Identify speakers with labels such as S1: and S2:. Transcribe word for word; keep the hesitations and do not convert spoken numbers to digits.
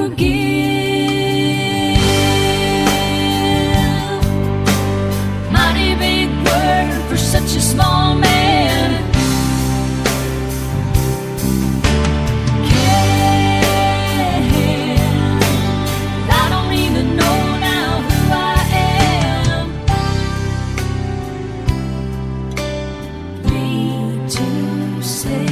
S1: forgive. Mighty big word for such a small man. Can I don't even know now who I am. Need to say